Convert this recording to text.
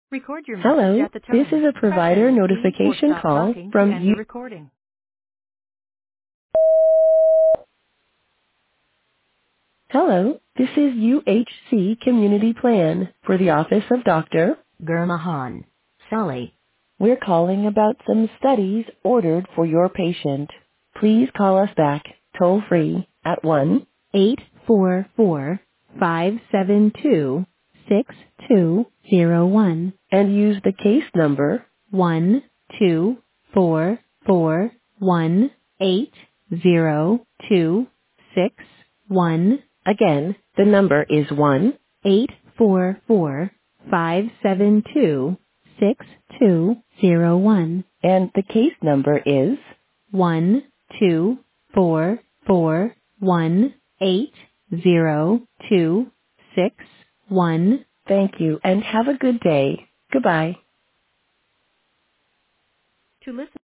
Record your message Hello, at the this tone. is a Press provider any key or notification stop call talking to from end the you. recording. Hello, this is UHC Community Plan for the Office of Dr. Gurmahan Sully. We're calling about some studies ordered for your patient. Please call us back toll free at 1-844-572-6201 and use the case number 124418026. Again, the number is 1-844-572-6201 and the case number is 124418026. Thank you and have a good day. Goodbye. To listen